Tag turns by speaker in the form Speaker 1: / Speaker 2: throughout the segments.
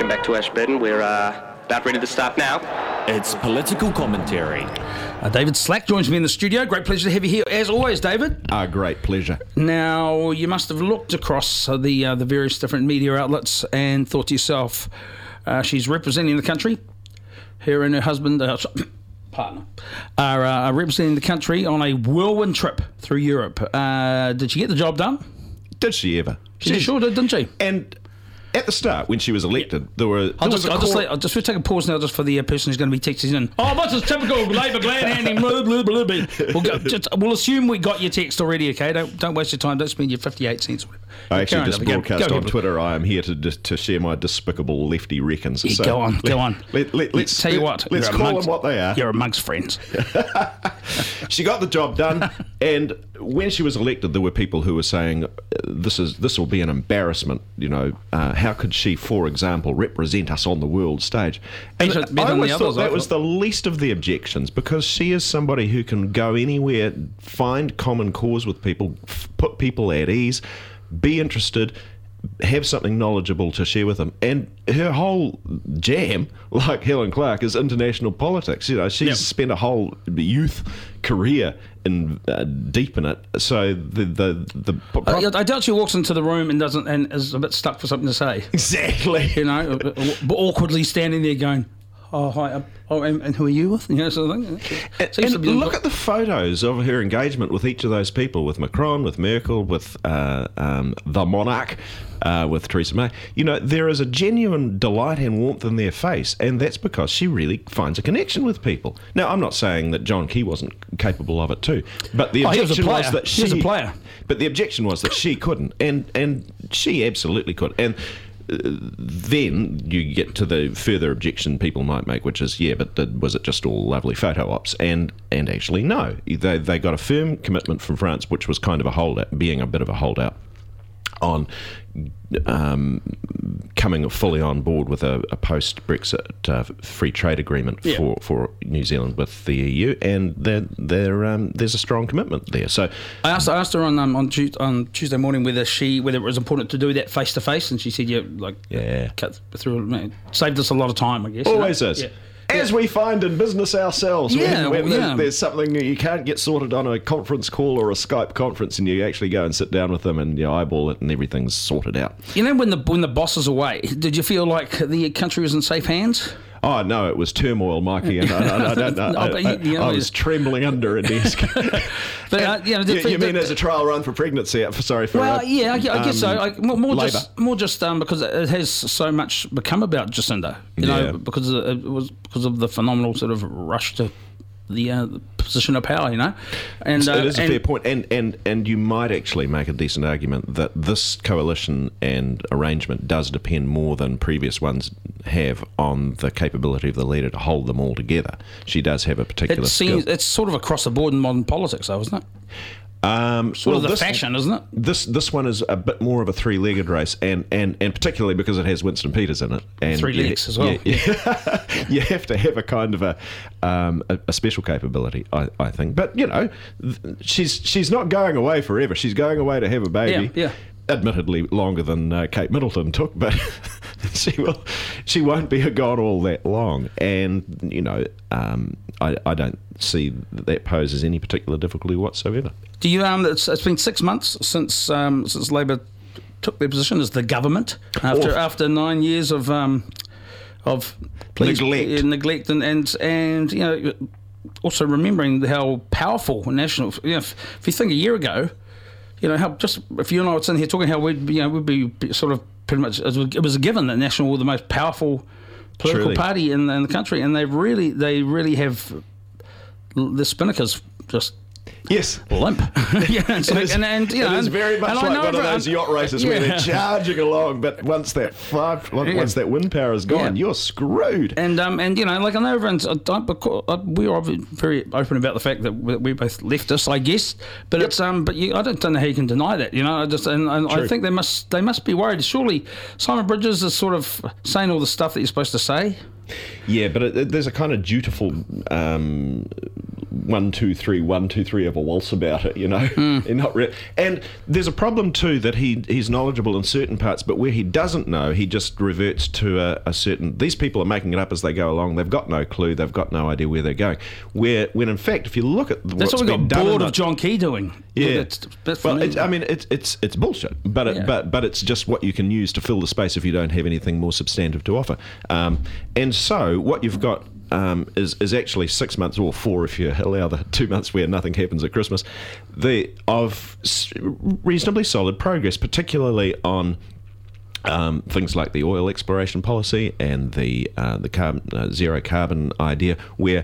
Speaker 1: welcome back to Ashburton. We're about ready to start now.
Speaker 2: It's political commentary.
Speaker 3: David Slack joins me in the studio. Great pleasure to have you here, as always, David.
Speaker 4: Great pleasure.
Speaker 3: Now, you must have looked across the various different media outlets and thought to yourself, she's representing the country. Her and her husband, partner, are representing the country on a whirlwind trip through Europe. Did she get the job done?
Speaker 4: Did she ever?
Speaker 3: She sure did, didn't she?
Speaker 4: And at the start, when she was elected,
Speaker 3: I'll just take a pause now, just for the person who's going to be texting in. Oh, what's this typical Labour glad-handing? Blah, blah, blah, blah. We'll assume we got your text already. Okay, don't waste your time. Don't spend your 58 cents.
Speaker 4: I actually just broadcast on Twitter. I am here to share my despicable lefty reckons.
Speaker 3: Yeah,
Speaker 4: so
Speaker 3: go on.
Speaker 4: Let's
Speaker 3: tell you what.
Speaker 4: Let's call them what they are.
Speaker 3: You're amongst friends.
Speaker 4: She got the job done, and when she was elected, there were people who were saying this will be an embarrassment. You know, how could she, for example, represent us on the world stage? And I always thought that was the least of the objections, because she is somebody who can go anywhere, find common cause with people, put people at ease, be interested, have something knowledgeable to share with them. And her whole jam, like Helen Clark, is international politics. You know, she's spent a whole youth career in deep in it. So
Speaker 3: I doubt she walks into the room and is a bit stuck for something to say.
Speaker 4: Exactly.
Speaker 3: You know, awkwardly standing there going, "Oh, hi. And who are you with?" You know, sort of thing.
Speaker 4: And look at the photos of her engagement with each of those people, with Macron, with Merkel, with the monarch, with Theresa May. You know, there is a genuine delight and warmth in their face, and that's because she really finds a connection with people. Now, I'm not saying that John Key wasn't capable of it too, but the objection was that she was a player. But the objection was that she couldn't, and she absolutely could. And then you get to the further objection people might make, which is, was it just all lovely photo ops? And actually, no. They got a firm commitment from France, which was kind of being a bit of a holdout on coming fully on board with a post-Brexit free trade agreement for New Zealand with the EU, and there's a strong commitment there. So
Speaker 3: I asked her on Tuesday morning whether it was important to do that face to face, and she said cut through, saved us a lot of time, I guess.
Speaker 4: Always is. Yeah. As we find in business ourselves, when there's something you can't get sorted on a conference call or a Skype conference, and you actually go and sit down with them and you eyeball it, and everything's sorted out.
Speaker 3: You know, when the boss is away, did you feel like the country was in safe hands?
Speaker 4: Oh, no, it was turmoil, Mikey, and I don't know. I was trembling under a desk.
Speaker 3: But
Speaker 4: you mean as a trial run for pregnancy?
Speaker 3: I guess so. More just because it has so much become about Jacinda, because of the phenomenal sort of rush to the position of power, and
Speaker 4: it is a fair point, and you might actually make a decent argument that this coalition and arrangement does depend more than previous ones have on the capability of the leader to hold them all together. She does have a particular skill.
Speaker 3: It's sort of across the board in modern politics, though, isn't it? Fashion, isn't it?
Speaker 4: This one is a bit more of a three-legged race, and particularly because it has Winston Peters in it. And
Speaker 3: 3 legs as well.
Speaker 4: You have to have a kind of a special capability, I think. But she's not going away forever. She's going away to have a baby.
Speaker 3: Yeah.
Speaker 4: Admittedly longer than Kate Middleton took, but she won't be gone all that long. And I don't see that poses any particular difficulty whatsoever.
Speaker 3: Do you? It's been 6 months since Labour took their position as the government after 9 years of neglect and also remembering how powerful national. If you think a year ago, how if you and I were sitting here talking how we'd be sort of pretty much, it was a given that National were the most powerful political party in the country, and they really have the spinnakers just limp.
Speaker 4: It's very much like one of those yacht races where they're charging along, but once that wind power is gone, you're screwed.
Speaker 3: And I know everyone's we are very open about the fact that we're both leftists, I guess. But it's I don't know how you can deny that. I think they must be worried. Surely Simon Bridges is sort of saying all the stuff that you're supposed to say.
Speaker 4: Yeah, but there's a kind of dutiful 1, 2, 3, 1, 2, 3 of a waltz about it, And not and there's a problem too that he's knowledgeable in certain parts, but where he doesn't know, he just reverts to a certain. These people are making it up as they go along. They've got no clue. They've got no idea where they're going. When in fact, if you look at
Speaker 3: that's
Speaker 4: what's
Speaker 3: what we
Speaker 4: been
Speaker 3: got
Speaker 4: done
Speaker 3: bored of John Key doing.
Speaker 4: Yeah,
Speaker 3: that's
Speaker 4: well,
Speaker 3: me.
Speaker 4: it's bullshit, but it's just what you can use to fill the space if you don't have anything more substantive to offer. And so what you've got is actually 6 months, or 4 if you allow the 2 months where nothing happens at Christmas, of reasonably solid progress, particularly on things like the oil exploration policy and the zero carbon idea, where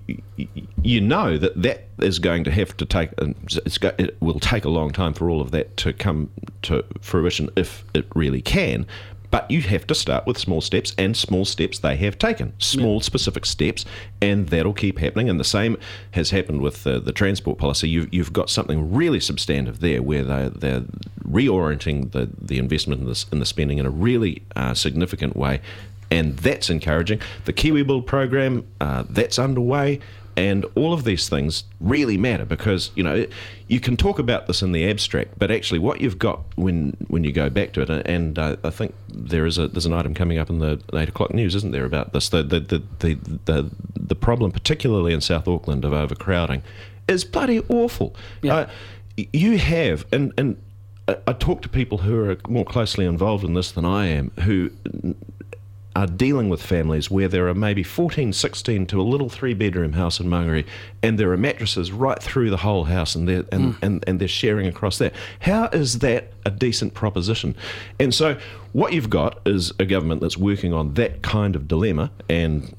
Speaker 4: you know that is going to have to take. It will take a long time for all of that to come to fruition, if it really can. But you have to start with small steps, and small steps they have taken. Small, specific steps, and that'll keep happening. And the same has happened with the transport policy. You've got something really substantive there, where they're reorienting the investment in the spending in a really significant way, and that's encouraging. The Kiwi Build program, that's underway. And all of these things really matter, because you can talk about this in the abstract, but actually what you've got when you go back to it, and I think there's an item coming up in the 8 o'clock news, isn't there, about this? The problem, particularly in South Auckland, of overcrowding is bloody awful. Yeah. You have, and I talk to people who are more closely involved in this than I am, who are dealing with families where there are maybe 14, 16 to a little 3-bedroom house in Mangere, and there are mattresses right through the whole house, and they're sharing across there. How is that a decent proposition? And so what you've got is a government that's working on that kind of dilemma, and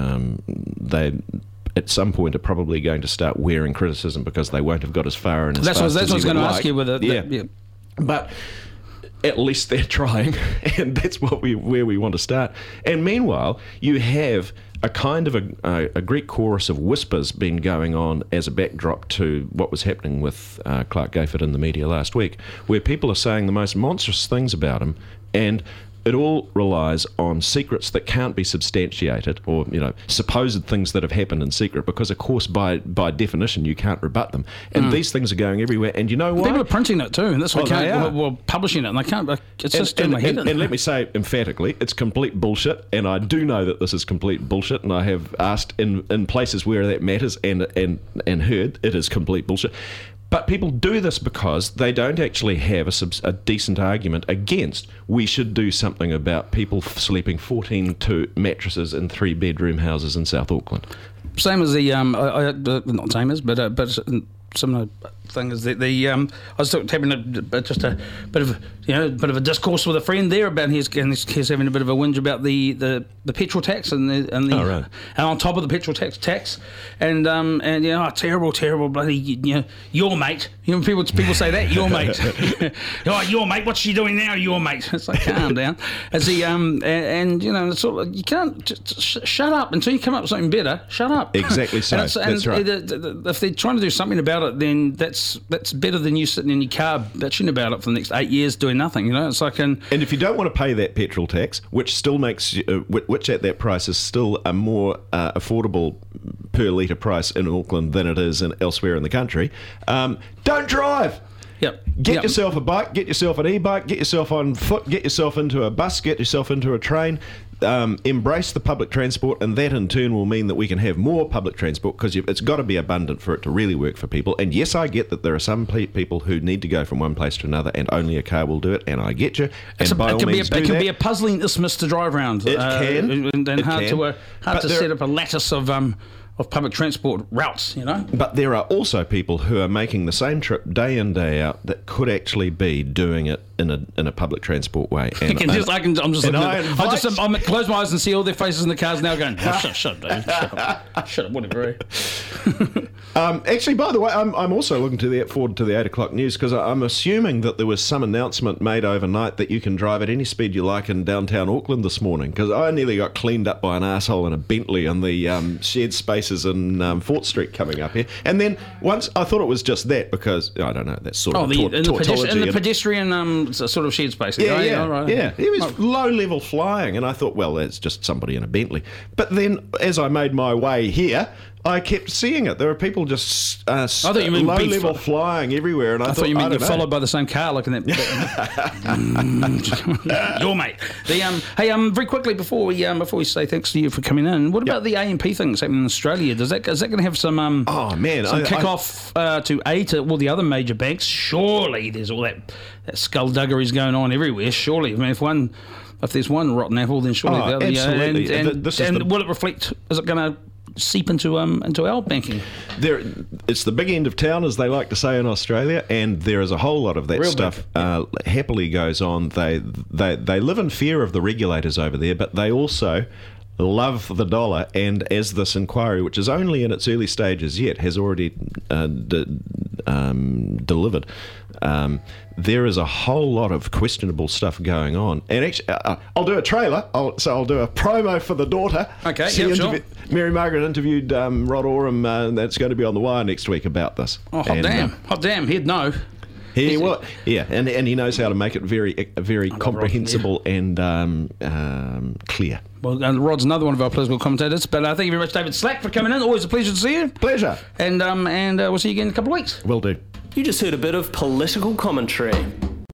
Speaker 4: they at some point are probably going to start wearing criticism because they won't have got as far and as fast as
Speaker 3: that's what I was going to
Speaker 4: like.
Speaker 3: ask you with it.
Speaker 4: Yeah. But at least they're trying, and that's where we want to start. And meanwhile, you have a kind of a Greek chorus of whispers been going on as a backdrop to what was happening with Clark Gayford in the media last week, where people are saying the most monstrous things about him, and it all relies on secrets that can't be substantiated, or supposed things that have happened in secret, because of course by definition you can't rebut them, and these things are going everywhere. And you know what,
Speaker 3: people are printing it too, and that's why we're publishing it, and they can't. It's just doing my head in.
Speaker 4: And let me say emphatically, it's complete bullshit, and I do know that this is complete bullshit, and I have asked in places where that matters and heard it is complete bullshit. But people do this because they don't actually have a decent argument against we should do something about people sleeping 14 mattresses in 3-bedroom houses in South Auckland.
Speaker 3: Same as the not same as, but similar thing is that I was having a bit of a discourse with a friend there about he's having a bit of a whinge about the petrol tax and on top of the petrol tax and terrible bloody your mate, people say that your mate your mate, what's she doing now, your mate? It's like, calm down. As the it's sort of, you can't just shut up until you come up with something better. Shut up.
Speaker 4: Exactly. So that's right.
Speaker 3: If they're trying to do something about it, then that's better than you sitting in your car bitching about it for the next 8 years doing nothing. It's like and
Speaker 4: if you don't want to pay that petrol tax, which still makes which at that price is still a more affordable per litre price in Auckland than it is elsewhere in the country, don't drive.
Speaker 3: Yep.
Speaker 4: Get yourself a bike, get yourself an e-bike, get yourself on foot, get yourself into a bus, get yourself into a train. Embrace the public transport, and that in turn will mean that we can have more public transport, because it's got to be abundant for it to really work for people. And yes, I get that there are some people who need to go from one place to another, and only a car will do it, and I get you. And by all means, it can be
Speaker 3: a puzzling isthmus to drive around.
Speaker 4: It can.
Speaker 3: And hard to set up a lattice of public transport routes,
Speaker 4: But there are also people who are making the same trip day in, day out that could actually be doing it in a public transport way. And I'm close my eyes and see all their faces in the cars now going, shut up, Dave. Shut up, whatever. Actually, by the way, I'm also looking forward to the 8 o'clock news, because I'm assuming that there was some announcement made overnight that you can drive at any speed you like in downtown Auckland this morning, because I nearly got cleaned up by an arsehole in a Bentley in the shared spaces in Fort Street coming up here. And then once I thought it was just that, because I don't know, that's sort of tautology.
Speaker 3: In the pedestrian sort of shared space.
Speaker 4: Yeah. It was low-level flying, and I thought, well, that's just somebody in a Bentley. But then, as I made my way here, I kept seeing it. There were people just
Speaker 3: thought you meant
Speaker 4: low
Speaker 3: beef.
Speaker 4: level flying everywhere, and I
Speaker 3: thought you meant you're
Speaker 4: don't know.
Speaker 3: followed by the same car looking at your mate. Very quickly before we say thanks to you for coming in, what about the AMP things happening in Australia? Is that going to have some
Speaker 4: Oh man,
Speaker 3: some kick off to all the other major banks? Surely there's all that skullduggery's going on everywhere. Surely, I mean, if there's one rotten apple, then surely the other.
Speaker 4: absolutely.
Speaker 3: And will it reflect? Is it going to seep into our banking?
Speaker 4: It's the big end of town, as they like to say in Australia, and there is a whole lot of that stuff happily goes on. They live in fear of the regulators over there, but they also love the dollar. And as this inquiry, which is only in its early stages yet, has already delivered, there is a whole lot of questionable stuff going on. And actually, I'll do a trailer. I'll do a promo for The Daughter.
Speaker 3: Okay,
Speaker 4: sure. Mary Margaret interviewed Rod Oram. That's going to be on The Wire next week about this.
Speaker 3: Oh, hot damn! He'd know.
Speaker 4: And he knows how to make it very comprehensible and clear.
Speaker 3: Well, Rod's another one of our political commentators. But thank you very much, David Slack, for coming in. Always a pleasure to see you.
Speaker 4: Pleasure.
Speaker 3: And we'll see you again in a couple of weeks.
Speaker 4: Will do.
Speaker 2: You just heard a bit of political commentary.